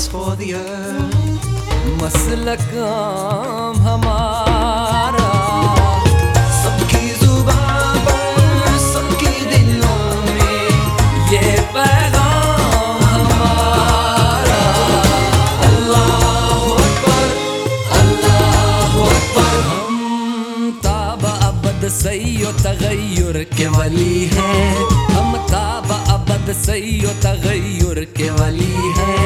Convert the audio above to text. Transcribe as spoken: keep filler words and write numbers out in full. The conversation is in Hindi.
for the earth. मसलक आम हमारा सबकी जुबान पर सबकी दिलों में ये पैगाम हमारा। अल्लाहु अकबर अल्लाहु अकबर। हम ताबा अबद सैयो तगय्युर के वली हैं, हम ताबा अबद सैयो तगय्युर के वली हैं।